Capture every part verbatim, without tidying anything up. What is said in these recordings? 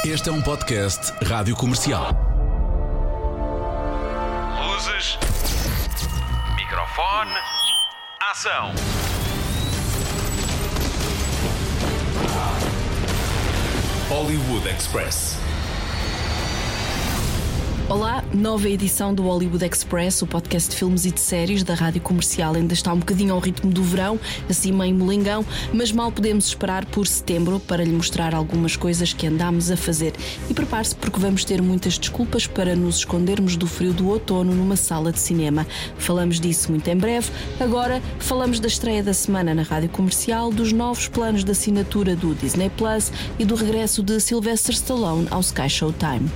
Este é um podcast Rádio Comercial. Luzes, microfone, ação. Hollywood Express. Olá, nova edição do Hollywood Express, o podcast de filmes e de séries da Rádio Comercial. Ainda está um bocadinho ao ritmo do verão, assim meio molengão, mas mal podemos esperar por setembro para lhe mostrar algumas coisas que andámos a fazer. E prepare-se porque vamos ter muitas desculpas para nos escondermos do frio do outono numa sala de cinema. Falamos disso muito em breve. Agora falamos da estreia da semana na Rádio Comercial, dos novos planos de assinatura do Disney Plus e do regresso de Sylvester Stallone ao Sky Showtime.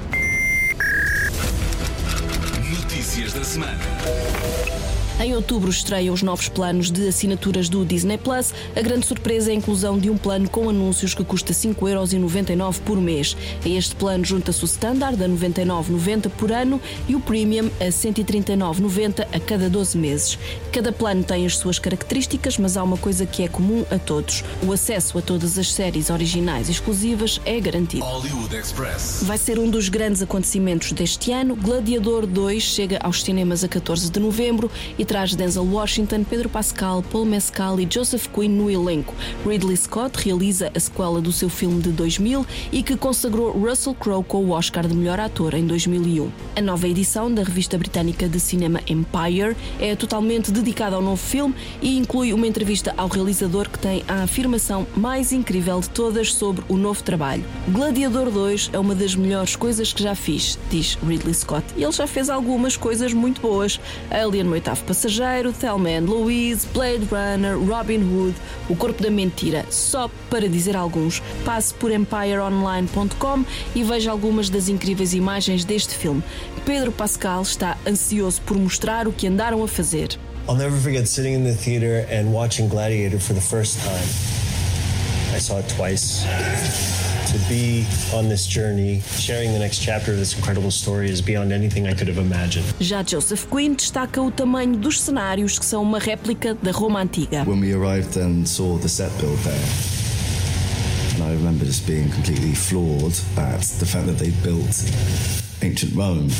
Notícias da semana. Em outubro estreiam os novos planos de assinaturas do Disney Plus. A grande surpresa é a inclusão de um plano com anúncios que custa cinco euros e noventa e nove por mês. A este plano junta-se o Standard a noventa e nove reais e noventa centavos por ano e o Premium a cento e trinta e nove reais e noventa centavos a cada doze meses. Cada plano tem as suas características, mas há uma coisa que é comum a todos. O acesso a todas as séries originais e exclusivas é garantido. Hollywood Express. Vai ser um dos grandes acontecimentos deste ano. Gladiador dois chega aos cinemas a catorze de novembro e traz Denzel Washington, Pedro Pascal, Paul Mescal e Joseph Quinn no elenco. Ridley Scott realiza a sequela do seu filme de dois mil e que consagrou Russell Crowe com o Oscar de melhor ator em dois mil e um. A nova edição da revista britânica de cinema Empire é totalmente dedicada ao novo filme e inclui uma entrevista ao realizador que tem a afirmação mais incrível de todas sobre o novo trabalho. Gladiador dois é uma das melhores coisas que já fiz, diz Ridley Scott. E ele já fez algumas coisas muito boas. Alien, o oitavo passageiro, Thelma and Louise, Blade Runner, Robin Hood, O Corpo da Mentira, só para dizer alguns. Passe por empire online ponto com e veja algumas das incríveis imagens deste filme. Pedro Pascal está ansioso por mostrar o que andaram a fazer. I'll never forget sitting in the theater and watching Gladiator for the first time. I saw it twice. To be on this journey, sharing the next chapter of this incredible story is beyond anything I could have imagined. Já Joseph Quinn destaca o tamanho dos cenários, que são uma réplica da Roma Antiga. When we arrived and saw the set build there, and I remember just being completely floored at the fact that they built ancient Rome.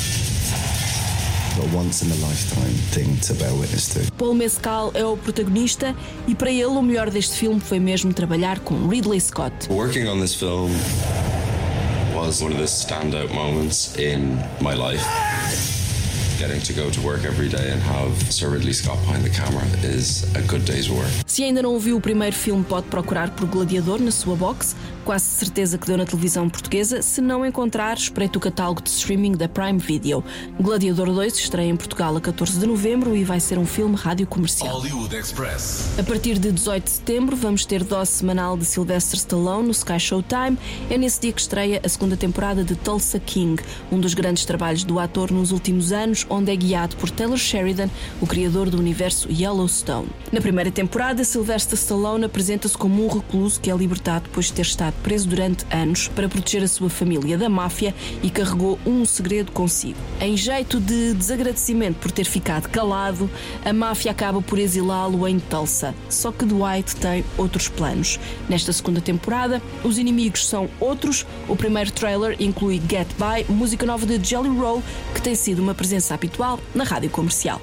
A once in a lifetime thing to bear witness to. Paul Mescal é o protagonista e para ele o melhor deste filme foi mesmo trabalhar com Ridley Scott. Working on this film was one of the standout moments in my life. Getting to go to work every day and have Sir Ridley Scott behind the camera is a good day's work. Se ainda não ouviu o primeiro filme, pode procurar por Gladiador na sua box. Quase certeza que deu na televisão portuguesa. Se não encontrar, espreite o catálogo de streaming da Prime Video. Gladiador dois estreia em Portugal a catorze de novembro e vai ser um filme rádio comercial. Hollywood Express. A partir de dezoito de setembro vamos ter dose semanal de Sylvester Stallone no Sky Showtime. É nesse dia que estreia a segunda temporada de Tulsa King, um dos grandes trabalhos do ator nos últimos anos, onde é guiado por Taylor Sheridan, o criador do universo Yellowstone. Na primeira temporada, Sylvester Stallone apresenta-se como um recluso que é libertado depois de ter estado preso durante anos para proteger a sua família da máfia e carregou um segredo consigo. Em jeito de desagradecimento por ter ficado calado, a máfia acaba por exilá-lo em Tulsa. Só que Dwight tem outros planos. Nesta segunda temporada, os inimigos são outros. O primeiro trailer inclui Get By, música nova de Jelly Roll, que tem sido uma presença habitual na Rádio Comercial.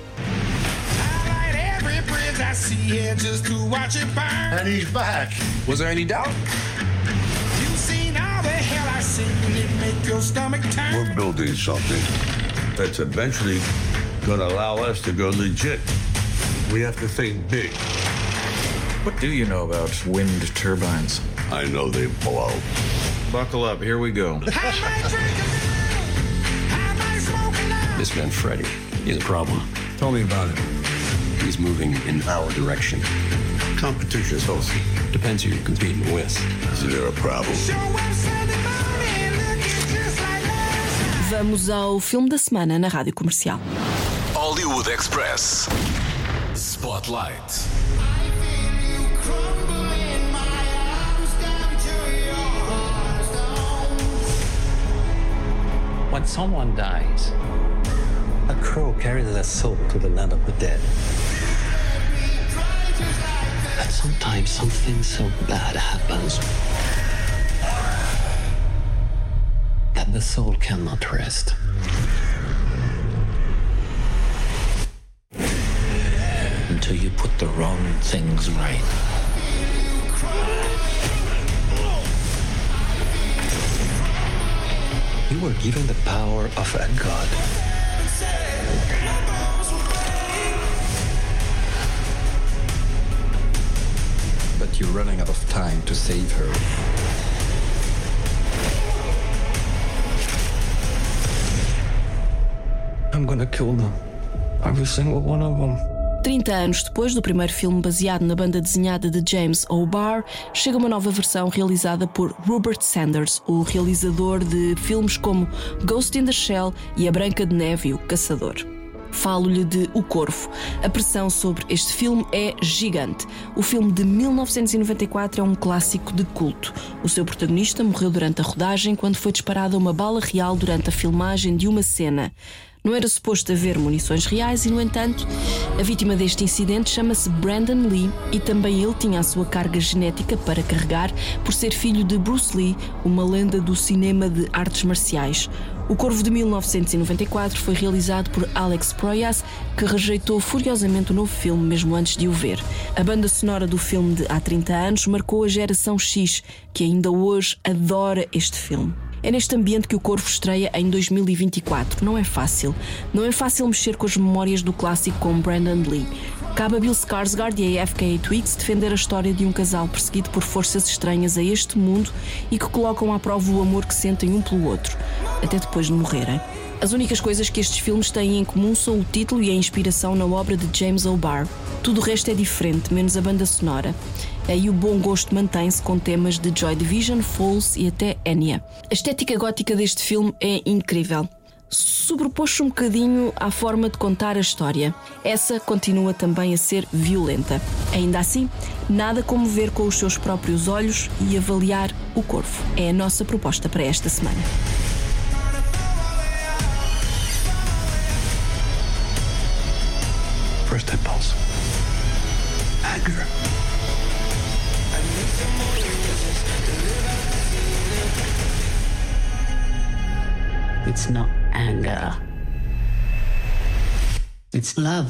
And he's back. Was there any doubt? We're building something that's eventually going to allow us to go legit. We have to think big. What do you know about wind turbines? I know they blow. Buckle up, here we go. This man Freddy, he's a problem. Tell me about it. He's moving in our direction. Competition is healthy. Depends who you're competing with. Is there a problem? Vamos ao filme da semana na Rádio Comercial. Hollywood Express. Spotlight. When someone dies, a crow carries their soul to the land of the dead. But some sometimes something so bad happens. The soul cannot rest. Until you put the wrong things right. You were given the power of a god. But you're running out of time to save her. I'm gonna kill them. Every single one of them. trinta anos depois do primeiro filme baseado na banda desenhada de James O'Barr, chega uma nova versão realizada por Rupert Sanders, o realizador de filmes como Ghost in the Shell e A Branca de Neve e o Caçador. Falo-lhe de O Corvo. A pressão sobre este filme é gigante. O filme de mil novecentos e noventa e quatro é um clássico de culto. O seu protagonista morreu durante a rodagem quando foi disparada uma bala real durante a filmagem de uma cena. Não era suposto haver munições reais e, no entanto, a vítima deste incidente chama-se Brandon Lee e também ele tinha a sua carga genética para carregar por ser filho de Bruce Lee, uma lenda do cinema de artes marciais. O Corvo de mil novecentos e noventa e quatro foi realizado por Alex Proyas, que rejeitou furiosamente o novo filme mesmo antes de o ver. A banda sonora do filme de há trinta anos marcou a geração X, que ainda hoje adora este filme. É neste ambiente que O Corvo estreia em dois mil e vinte e quatro. Não é fácil. Não é fácil mexer com as memórias do clássico com Brandon Lee. Cabe a Bill Skarsgård e a F K A Twigs defender a história de um casal perseguido por forças estranhas a este mundo e que colocam à prova o amor que sentem um pelo outro, até depois de morrerem. As únicas coisas que estes filmes têm em comum são o título e a inspiração na obra de James O'Barr. Tudo o resto é diferente, menos a banda sonora. Aí o bom gosto mantém-se com temas de Joy Division, Falls e até Enya. A estética gótica deste filme é incrível. Sobrepôs-se um bocadinho à forma de contar a história. Essa continua também a ser violenta. Ainda assim, nada como ver com os seus próprios olhos e avaliar O Corvo. É a nossa proposta para esta semana. First impulse. Anger. It's not anger. It's love.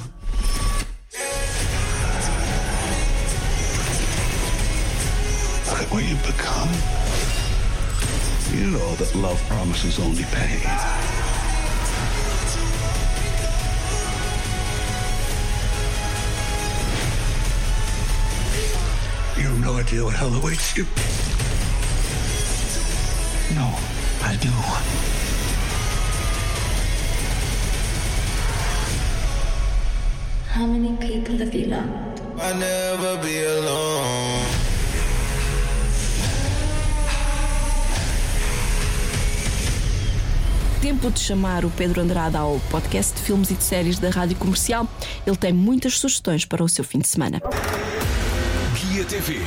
Look at what you've become. You know that love promises only pain. You have no idea what hell awaits you. No, I do. How many people have you loved? I'll never be alone. Tempo de chamar o Pedro Andrade ao podcast de filmes e de séries da Rádio Comercial. Ele tem muitas sugestões para o seu fim de semana. Guia T V.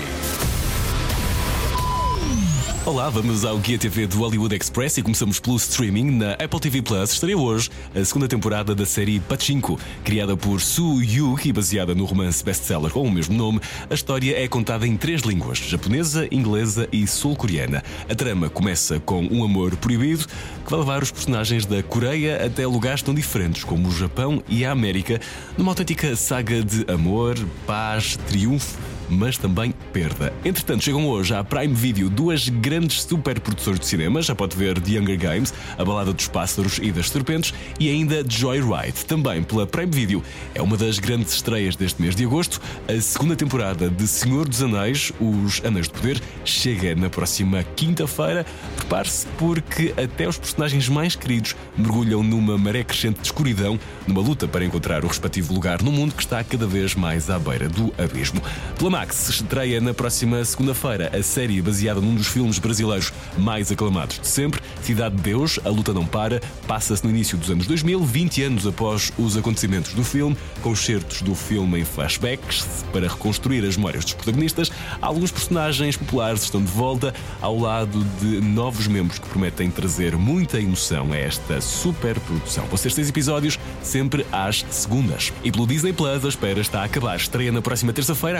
Olá, vamos ao Guia T V do Hollywood Express e começamos pelo streaming. Na Apple T V Plus estreia hoje a segunda temporada da série Pachinko. Criada por Soo Hyuk e baseada no romance best-seller com o mesmo nome, a história é contada em três línguas: japonesa, inglesa e sul-coreana. A trama começa com um amor proibido que vai levar os personagens da Coreia até lugares tão diferentes como o Japão e a América, numa autêntica saga de amor, paz, triunfo, mas também perda. Entretanto, chegam hoje à Prime Video duas grandes superproduções de cinema. Já pode ver The Hunger Games, A Balada dos Pássaros e das Serpentes, e ainda Joyride, também pela Prime Video. É uma das grandes estreias deste mês de agosto. A segunda temporada de Senhor dos Anéis, Os Anéis do Poder, chega na próxima quinta-feira. Prepare-se, porque até os personagens mais queridos mergulham numa maré crescente de escuridão, numa luta para encontrar o respectivo lugar no mundo que está cada vez mais à beira do abismo. Pela Max estreia na próxima segunda-feira a série baseada num dos filmes brasileiros mais aclamados de sempre, Cidade de Deus, A Luta Não Para. Passa-se no início dos anos dois mil, vinte anos após os acontecimentos do filme, com excertos do filme em flashbacks para reconstruir as memórias dos protagonistas. Alguns personagens populares estão de volta, ao lado de novos membros que prometem trazer muita emoção a esta superprodução. Vão ser seis episódios, sempre às segundas. E pelo Disney Plus, a espera está a acabar. Estreia na próxima terça-feira a quarta temporada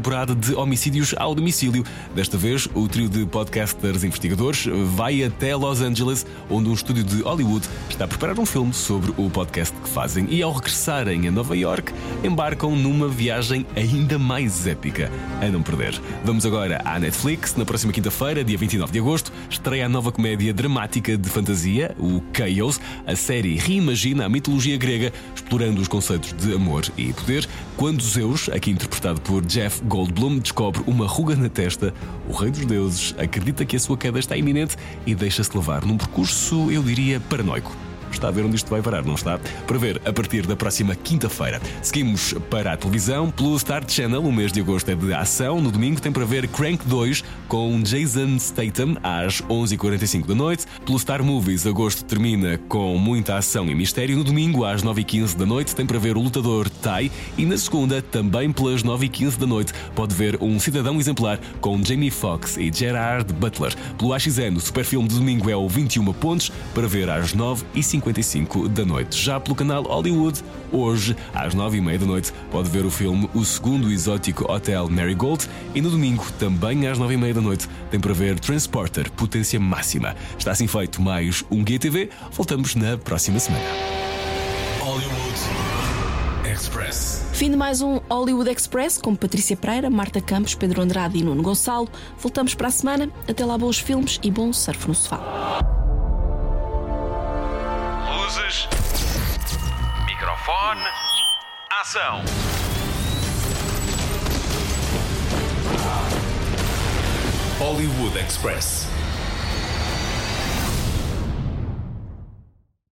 temporada de Homicídios ao Domicílio. Desta vez, o trio de podcasters investigadores vai até Los Angeles, onde um estúdio de Hollywood está a preparar um filme sobre o podcast que fazem. E ao regressarem a Nova York, embarcam numa viagem ainda mais épica. A não perder. Vamos agora à Netflix. Na próxima quinta-feira, dia vinte e nove de agosto, estreia a nova comédia dramática de fantasia, o Chaos. A série reimagina a mitologia grega, explorando os conceitos de amor e poder. Quando Zeus, aqui interpretado por Jeff Goldblum, descobre uma ruga na testa, o rei dos deuses acredita que a sua queda está iminente e deixa-se levar num percurso, eu diria, paranoico. Está a ver onde isto vai parar, não está? Para ver a partir da próxima quinta-feira. Seguimos para a televisão pelo Star Channel. O mês de agosto é de ação. No domingo tem para ver Crank dois com Jason Statham às onze e quarenta e cinco da noite. Pelo Star Movies, agosto termina com muita ação e mistério. No domingo, às nove e quinze da noite, tem para ver o lutador Tai. E na segunda, também pelas nove e quinze da noite, pode ver Um Cidadão Exemplar com Jamie Foxx e Gerard Butler. Pelo A X N, o superfilme de domingo é o vinte e uma pontos, para ver às nove e cinquenta e cinco da noite. Já pelo canal Hollywood, hoje, às nove e meia da noite, pode ver o filme O Segundo Exótico Hotel Marigold. E no domingo, também às nove e meia da noite, tem para ver Transporter, potência máxima. Está assim feito mais um G T V. Voltamos na próxima semana. Hollywood Express. Fim de mais um Hollywood Express com Patrícia Pereira, Marta Campos, Pedro Andrade e Nuno Gonçalo. Voltamos para a semana. Até lá, bons filmes e bom surf no sofá. Luzes, microfone, ação. Hollywood Express.